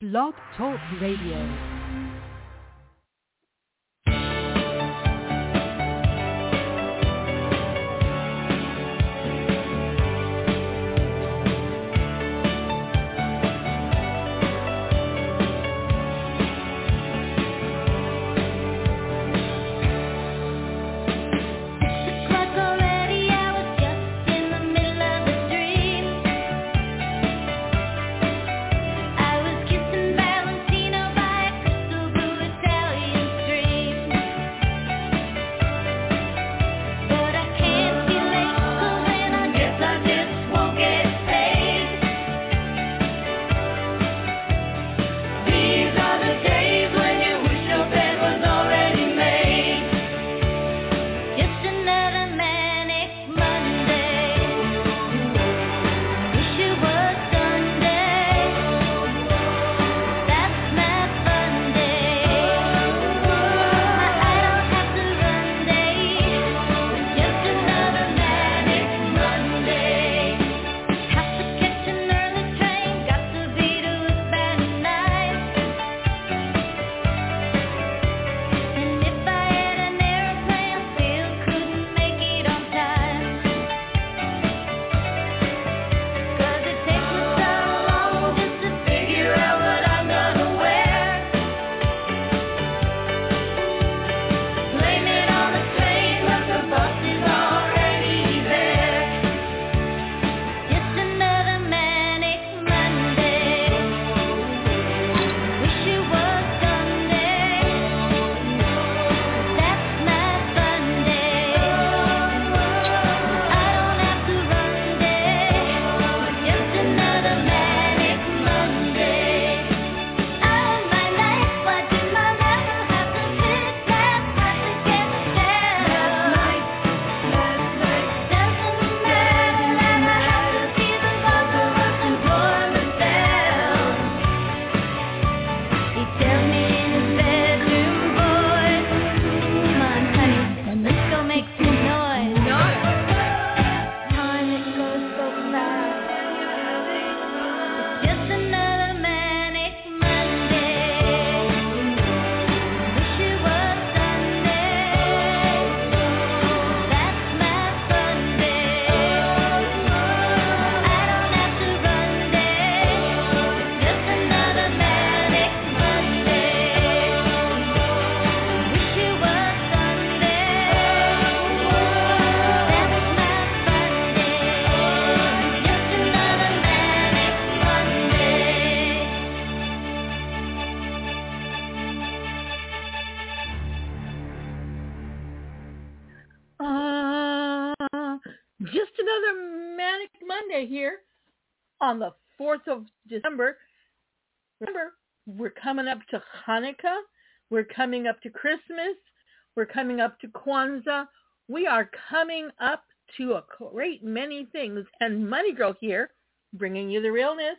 Blog Talk Radio. On the 4th of December. Remember, we're coming up to Hanukkah. We're coming up to Christmas. We're coming up to Kwanzaa. We are coming up to a great many things. And Money Girl here, bringing you the realness.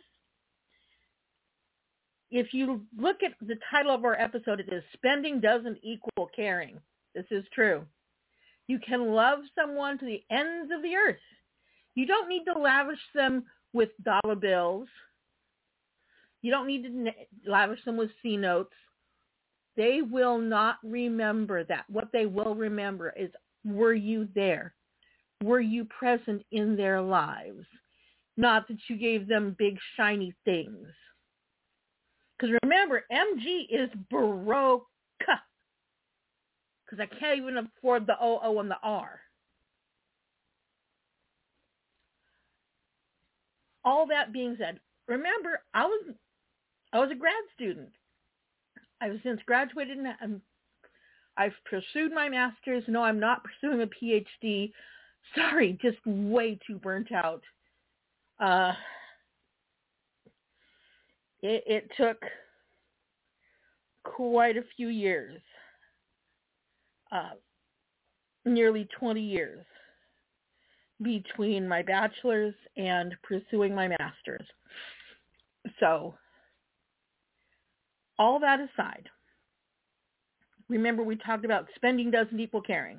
If you look at the title of our episode, it is Spending Doesn't Equal Caring. This is true. You can love someone to the ends of the earth. You don't need to lavish them with dollar bills. You don't need to lavish them with C notes. They will not remember that. What they will remember is, were you there? Were you present in their lives? Not that you gave them big, shiny things. Because remember, MG is broke. Because I can't even afford the OO and the R. All that being said, remember, I was a grad student. I've since graduated and I've pursued my master's. No, I'm not pursuing a PhD. Sorry, just way too burnt out. It took quite a few years, nearly 20 years, between my bachelor's and pursuing my master's. So, all that aside, remember we talked about spending doesn't equal caring.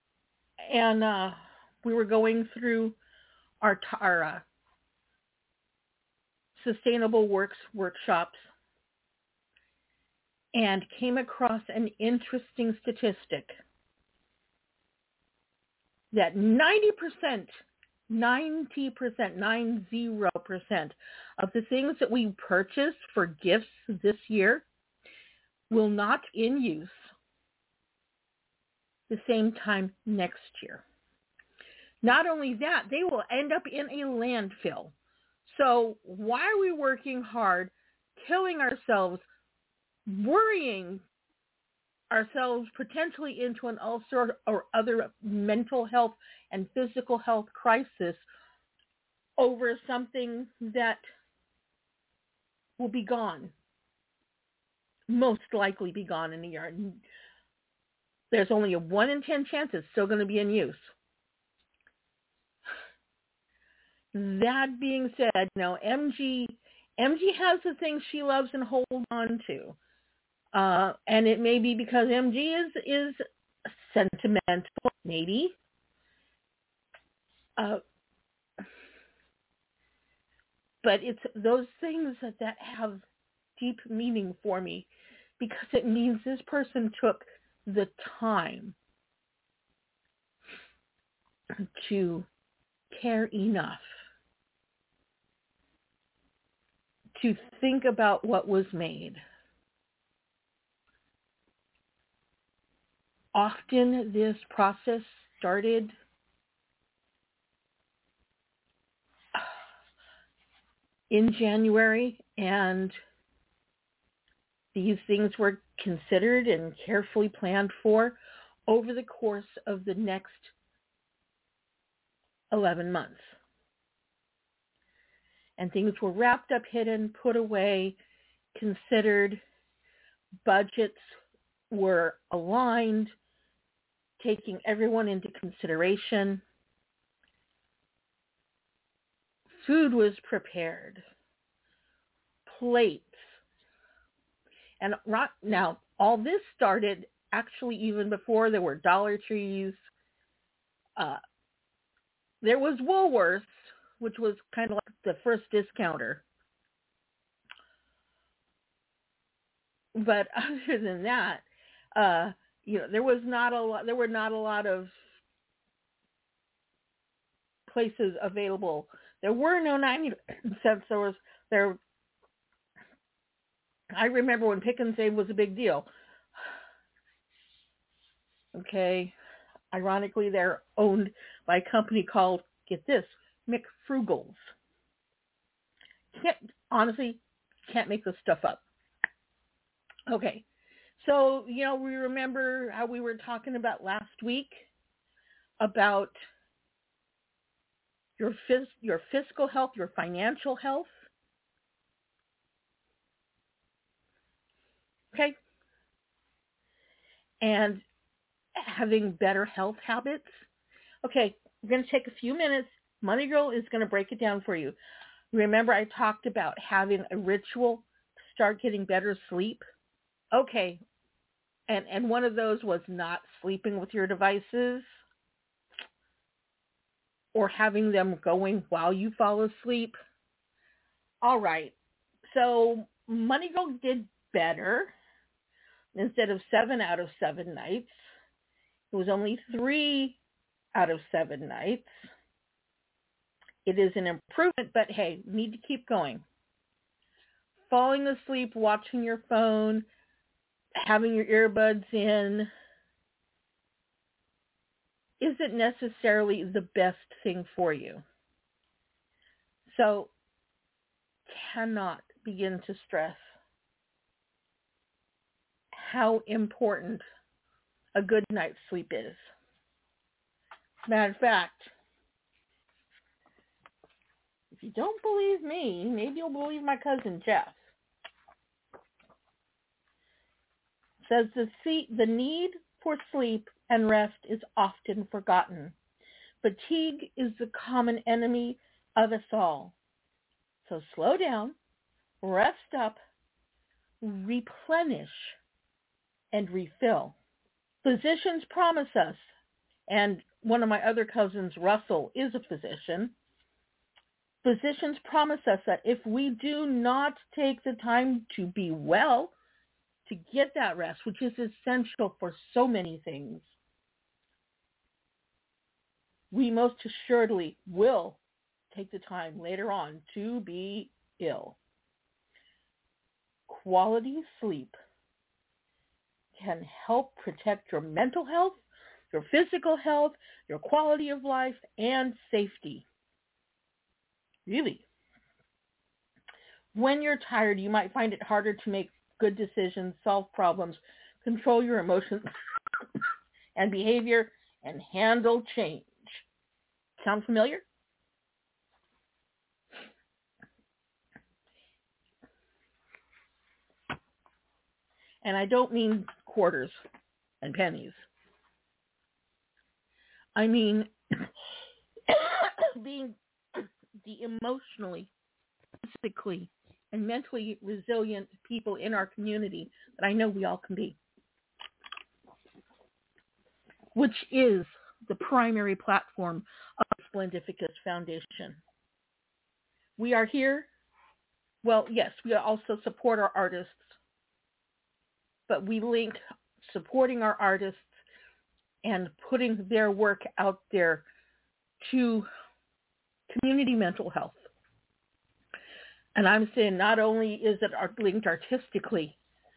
And we were going through our sustainable workshops and came across an interesting statistic that 90%, 90% of the things that we purchase for gifts this year will not in use the same time next year. Not only that, they will end up in a landfill. So why are we working hard, killing ourselves, worrying ourselves potentially into an ulcer or other mental health and physical health crisis over something that will be gone, most likely be gone in a year? There's only a 1 in 10 chance it's still going to be in use. That being said, MG has the things she loves and holds on to. And it may be because MG is sentimental, maybe. But it's those things that have deep meaning for me, because it means this person took the time to care enough to think about what was made. Often this process started in January, and these things were considered and carefully planned for over the course of the next 11 months. And things were wrapped up, hidden, put away, considered. Budgets were aligned, taking everyone into consideration. Food was prepared. Plates. And right now, all this started actually even before there were Dollar Trees. There was Woolworths, which was kind of like the first discounter. But other than that, there were not a lot of places available. There were no 90 cents. I remember when Pick and Save was a big deal. Okay. Ironically, they're owned by a company called, get this, McFrugals. Honestly, can't make this stuff up. Okay. So, we remember how we were talking about last week about your fiscal health, your financial health. Okay. And having better health habits. Okay, we're going to take a few minutes. Money Girl is going to break it down for you. Remember I talked about having a ritual to start getting better sleep? Okay. And one of those was not sleeping with your devices or having them going while you fall asleep. All right. So Money Girl did better. Instead of 7 out of 7 nights, it was only 3 out of 7 nights. It is an improvement, but hey, need to keep going. Falling asleep, watching your phone, having your earbuds in isn't necessarily the best thing for you. So, cannot begin to stress how important a good night's sleep is. Matter of fact, if you don't believe me, maybe you'll believe my cousin Jeff. Says the need for sleep and rest is often forgotten. Fatigue is the common enemy of us all. So slow down, rest up, replenish, and refill. Physicians promise us, and one of my other cousins, Russell, is a physician, Physicians promise us that if we do not take the time to be well, to get that rest, which is essential for so many things, we most assuredly will take the time later on to be ill. Quality sleep can help protect your mental health, your physical health, your quality of life, and safety. Really. When you're tired, you might find it harder to make good decisions, solve problems, control your emotions and behavior, and handle change. Sound familiar? And I don't mean quarters and pennies. I mean being the emotionally, physically, and mentally resilient people in our community that I know we all can be, which is the primary platform of Splendificus Foundation. We are here. Well, yes, we also support our artists, but we link supporting our artists and putting their work out there to community mental health. And I'm saying not only is it linked artistically,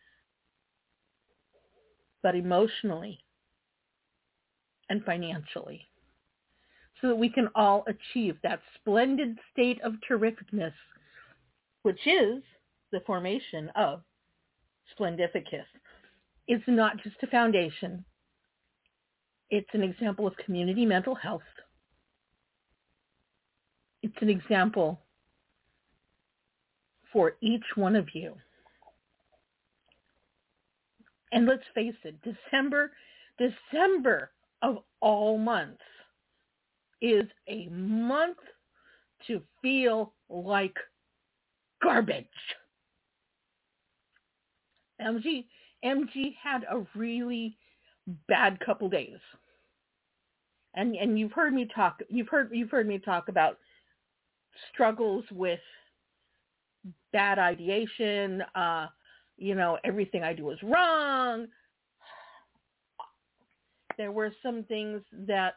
but emotionally and financially, so that we can all achieve that splendid state of terrificness, which is the formation of Splendificus. It's not just a foundation. It's an example of community mental health. It's an example for each one of you. And let's face it, December of all months is a month to feel like garbage. MG had a really bad couple days. And you've heard me talk about struggles with bad ideation, everything I do is wrong. There were some things that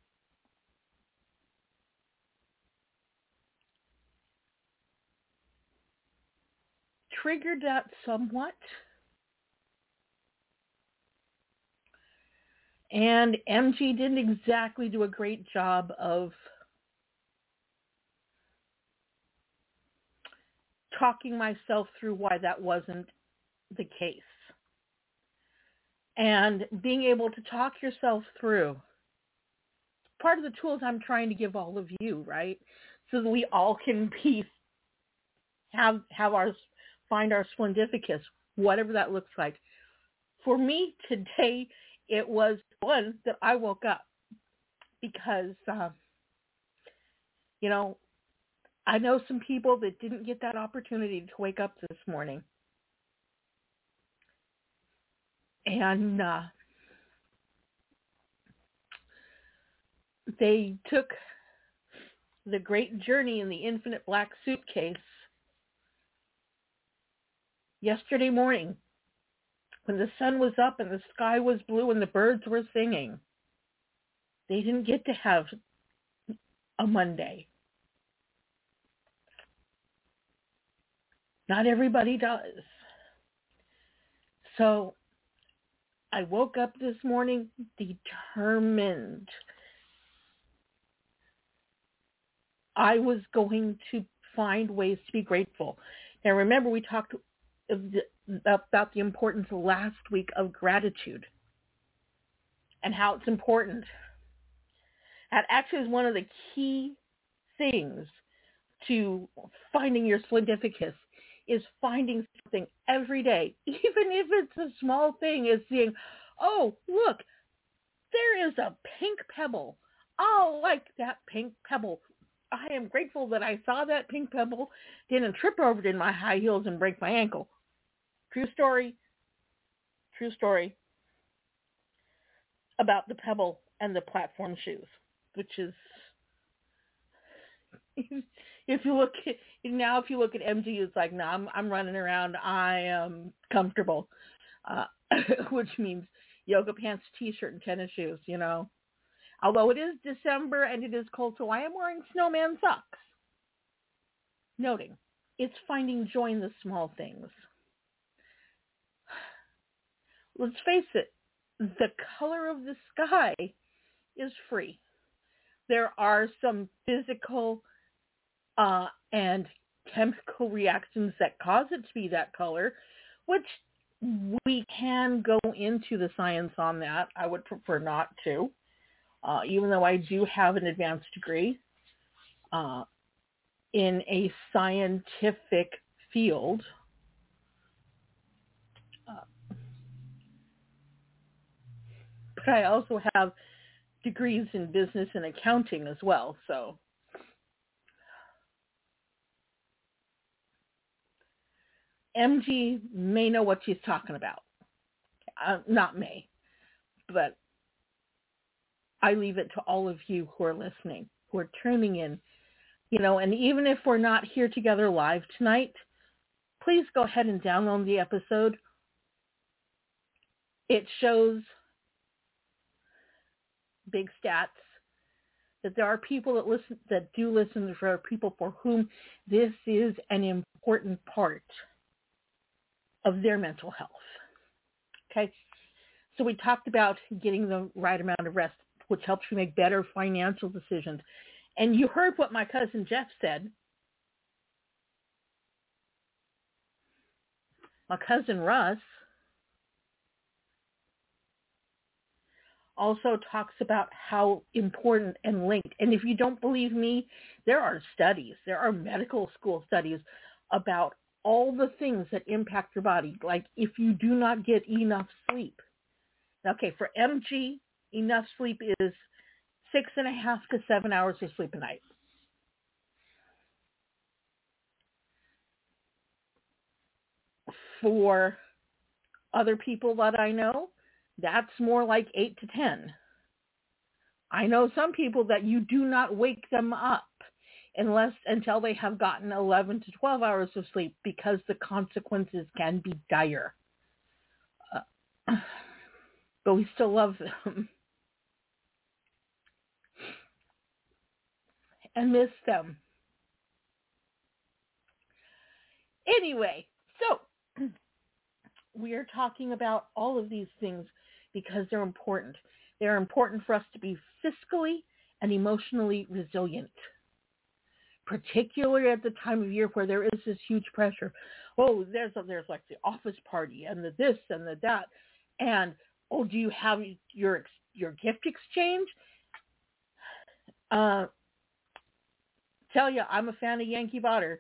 triggered that somewhat. And MG didn't exactly do a great job of talking myself through why that wasn't the case. And being able to talk yourself through, part of the tools I'm trying to give all of you, right? So that we all can find our Splendificus, whatever that looks like. For me today, it was one that I woke up because, I know some people that didn't get that opportunity to wake up this morning. And they took the great journey in the infinite black suitcase yesterday morning when the sun was up and the sky was blue and the birds were singing. They didn't get to have a Monday. Not everybody does. So I woke up this morning determined. I was going to find ways to be grateful. Now remember, we talked about the importance last week of gratitude and how it's important. That actually is one of the key things to finding your Splendificus, is finding something every day, even if it's a small thing, is seeing, oh, look, there is a pink pebble. Oh, like that pink pebble. I am grateful that I saw that pink pebble, didn't trip over it in my high heels and break my ankle. True story about the pebble and the platform shoes, which is, If you look at MG, it's like, no, I'm running around. I am comfortable, uh, which means yoga pants, t-shirt, and tennis shoes. Although it is December and it is cold, so I am wearing snowman socks. Noting, it's finding joy in the small things. Let's face it, the color of the sky is free. There are some physical and chemical reactions that cause it to be that color, which we can go into the science on that. I would prefer not to, even though I do have an advanced degree in a scientific field. But I also have degrees in business and accounting as well, so MG may know what she's talking about. Not may, but I leave it to all of you who are listening, who are tuning in, and even if we're not here together live tonight, please go ahead and download the episode. It shows big stats that there are people that do listen, for people for whom this is an important part of their mental health. Okay, so we talked about getting the right amount of rest, which helps you make better financial decisions. And you heard what my cousin Jeff said. My cousin Russ also talks about how important and linked. And if you don't believe me, there are medical school studies about all the things that impact your body. Like if you do not get enough sleep. Okay, for MG, enough sleep is 6.5 to 7 hours of sleep a night. For other people that I know, that's more like 8 to 10. I know some people that you do not wake them up until they have gotten 11 to 12 hours of sleep, because the consequences can be dire. But we still love them and miss them. Anyway, so we are talking about all of these things because they're important. They're important for us to be fiscally and emotionally resilient, particularly at the time of year where there is this huge pressure. Oh, there's like the office party and the this and the that, and do you have your gift exchange? Tell you, I'm a fan of Yankee barter.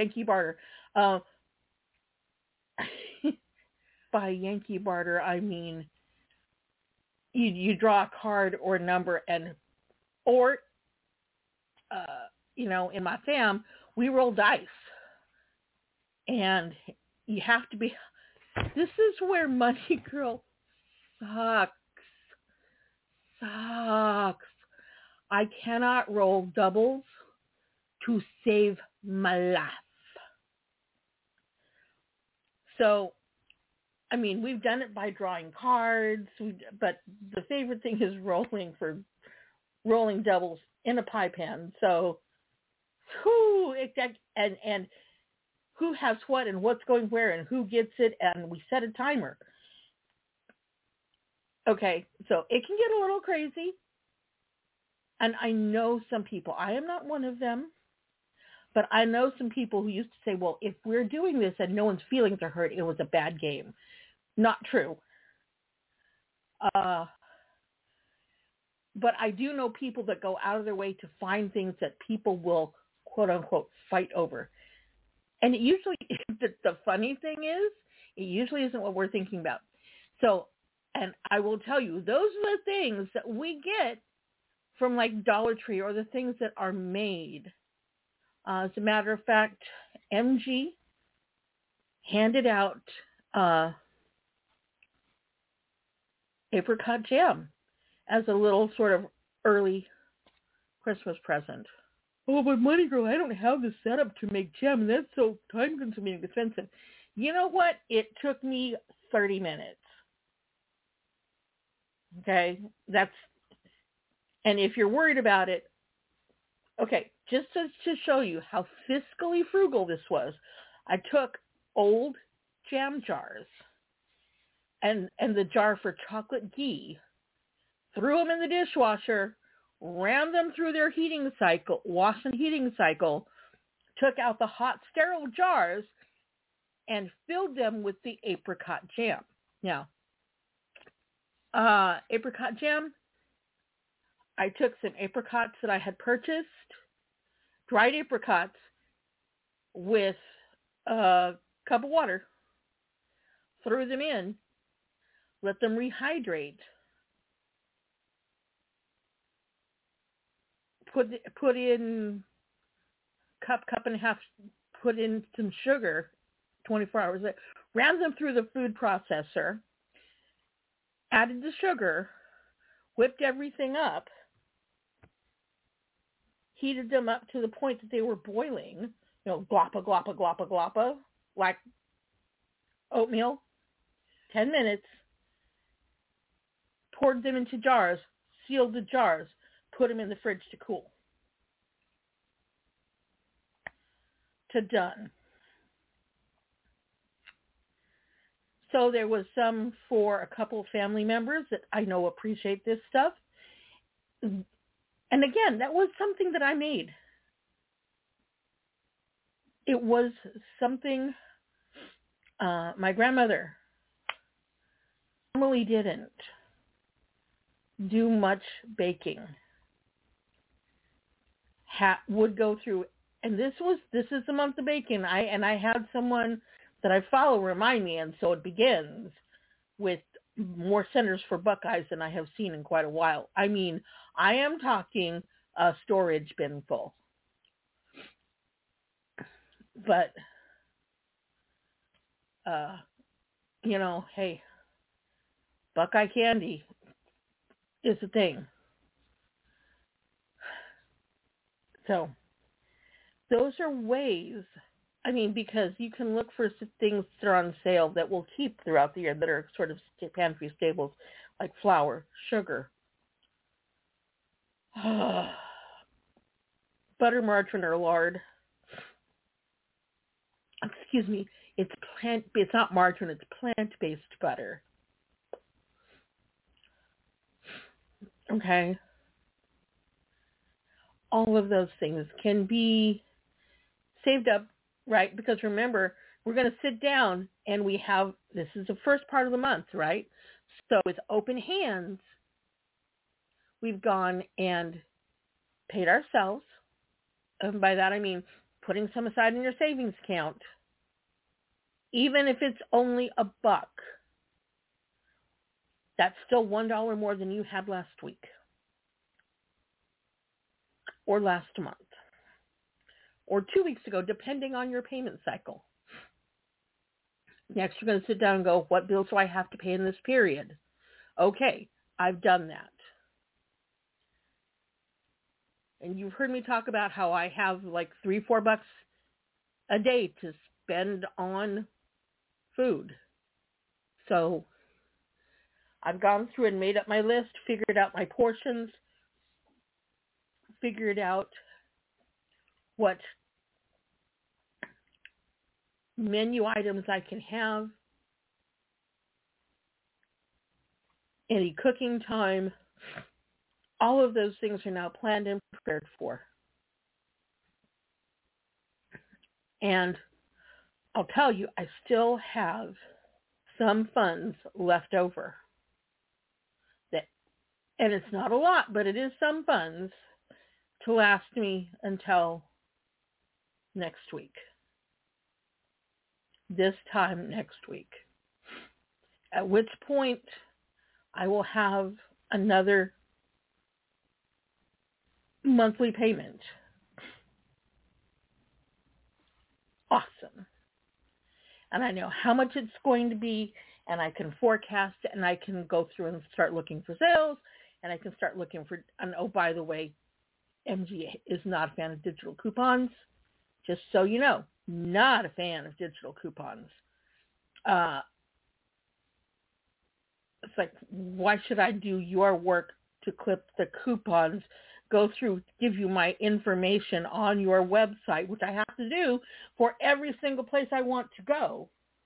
By Yankee barter, I mean you draw a card or a number, or in my fam, we roll dice, and you have to be. This is where Money Girl sucks. I cannot roll doubles to save my life. So, I mean, we've done it by drawing cards, but the favorite thing is rolling doubles in a pie pan. So, and who has what and what's going where and who gets it, and we set a timer. Okay, so it can get a little crazy. And I know some people, I am not one of them, but I know some people who used to say, well, if we're doing this and no one's feelings are hurt, it was a bad game. Not true. But I do know people that go out of their way to find things that people will, quote unquote, fight over. And it usually, the funny thing is, it usually isn't what we're thinking about. So, and I will tell you, those are the things that we get from like Dollar Tree, or the things that are made. As a matter of fact, MG handed out apricot jam as a little sort of early Christmas present. oh, but Money Girl, I don't have the setup to make jam. That's so time-consuming and expensive. You know what? It took me 30 minutes. Okay? And if you're worried about it, okay, just to show you how fiscally frugal this was, I took old jam jars and the jar for chocolate ghee, threw them in the dishwasher, ran them through their wash and heating cycle, took out the hot sterile jars, and filled them with the apricot jam. Now, apricot jam, I took some apricots that I had purchased, dried apricots, with a cup of water, threw them in, let them rehydrate, put in cup and a half, put in some sugar, 24 hours, ran them through the food processor, added the sugar, whipped everything up, heated them up to the point that they were boiling, gloppa, gloppa, gloppa, gloppa, like oatmeal, 10 minutes, poured them into jars, sealed the jars, put them in the fridge to cool. To done. So there was some for a couple of family members that I know appreciate this stuff. And again, that was something that I made. It was something my grandmother normally didn't do much baking. Would go through, and this is the month of baking. I had someone that I follow remind me, and so it begins with more centers for Buckeyes than I have seen in quite a while. I mean, I am talking a storage bin full. But, hey, Buckeye candy is a thing. So, those are ways, because you can look for things that are on sale that will keep throughout the year, that are sort of pantry staples, like flour, sugar, butter, margarine, or lard. Excuse me, it's not margarine, it's plant-based butter. Okay? All of those things can be saved up, right? Because remember, we're going to sit down and this is the first part of the month, right? So with open hands, we've gone and paid ourselves. And by that I mean putting some aside in your savings account. Even if it's only $1, that's still $1 more than you had last week or last month or 2 weeks ago, depending on your payment cycle. Next, you're going to sit down and go, what bills do I have to pay in this period? Okay, I've done that. And you've heard me talk about how I have like $3-4 a day to spend on food. So I've gone through and made up my list, figured out my portions, figured out what menu items I can have, any cooking time. All of those things are now planned and prepared for. And I'll tell you, I still have some funds left over. And it's not a lot, but it is some funds to last me until next week. This time next week. At which point I will have another monthly payment. Awesome. And I know how much it's going to be, and I can forecast it, and I can go through and start looking for sales, and I can start looking for, and oh, by the way, MG is not a fan of digital coupons. Just so you know, not a fan of digital coupons. It's like, why should I do your work to clip the coupons, go through, give you my information on your website, which I have to do for every single place I want to go?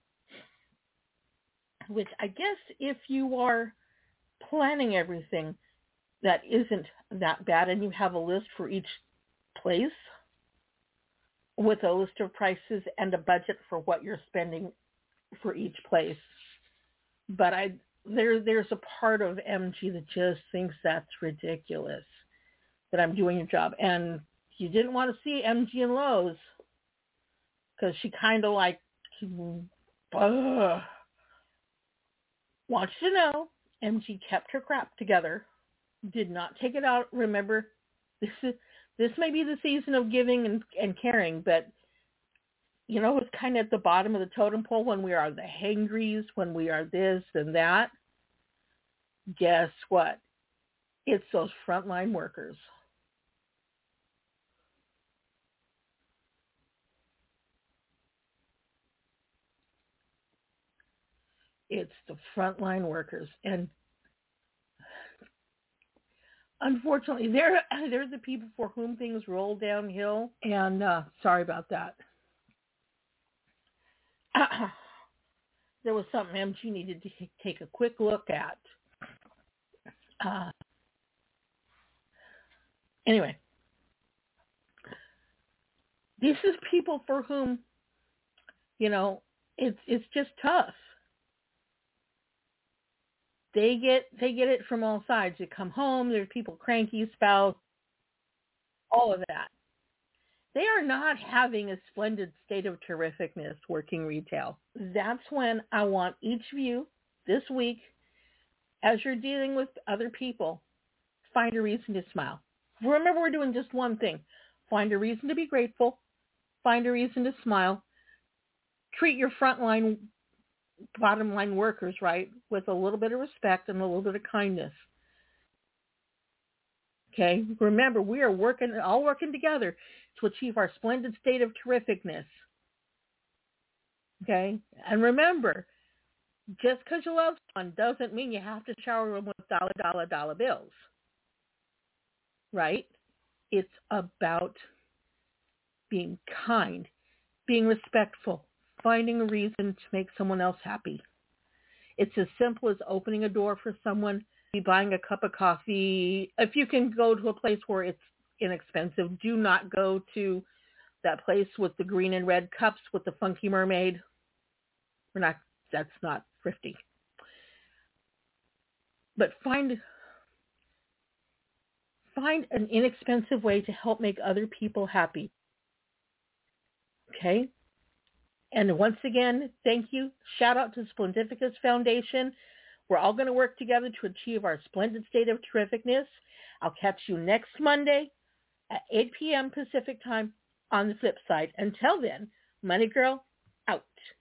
Which I guess if you are planning everything, that isn't that bad, and you have a list for each place with a list of prices and a budget for what you're spending for each place. But there's a part of MG that just thinks that's ridiculous, that I'm doing a job. And you didn't want to see MG and Lowe's, because she kind of like, wants you to know, MG kept her crap together, did not take it out. Remember, this may be the season of giving and caring, but you know, it's kind of at the bottom of the totem pole when we are the hangries, when we are this and that. Guess what? It's those frontline workers. It's the frontline workers. And unfortunately, they're the people for whom things roll downhill. And sorry about that. There was something MG needed to take a quick look at. Anyway, this is people for whom, you know, it's just tough. They get it from all sides. You come home, there's people cranky, spouse, all of that. They are not having a splendid state of terrificness working retail. That's when I want each of you this week, as you're dealing with other people, find a reason to smile. Remember, we're doing just one thing. Find a reason to be grateful. Find a reason to smile. Treat your frontline, bottom line workers, right, with a little bit of respect and a little bit of kindness. Okay? Remember, we are all working together to achieve our splendid state of terrificness. Okay? And remember, just because you love someone doesn't mean you have to shower them with dollar bills. Right? It's about being kind, being respectful, finding a reason to make someone else happy. It's as simple as opening a door for someone, buying a cup of coffee. If you can go to a place where it's inexpensive, do not go to that place with the green and red cups with the funky mermaid. That's not thrifty. But find an inexpensive way to help make other people happy. Okay? And once again, thank you. Shout out to Splendificus Foundation. We're all going to work together to achieve our splendid state of terrificness. I'll catch you next Monday at 8 p.m. Pacific time on the flip side. Until then, Money Girl out.